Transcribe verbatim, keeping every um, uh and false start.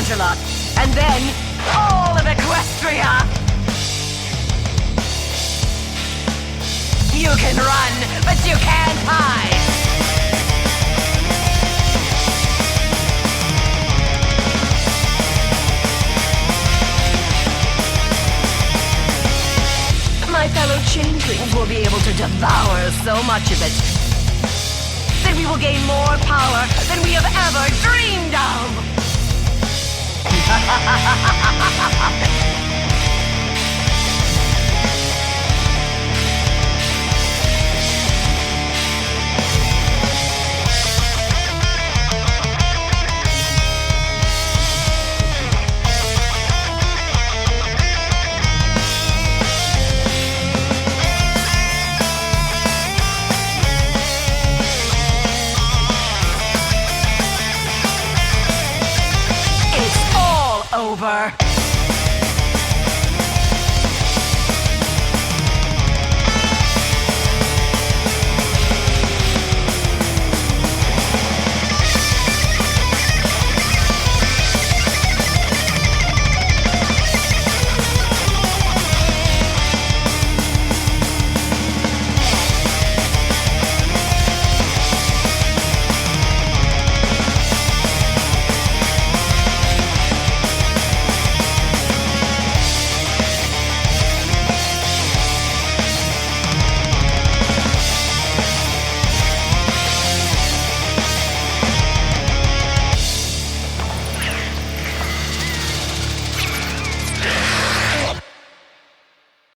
Angela, and then all of Equestria. You can run, but you can't hide. My fellow changelings will be able to devour so much of it that we will gain more power than we have ever dreamed of.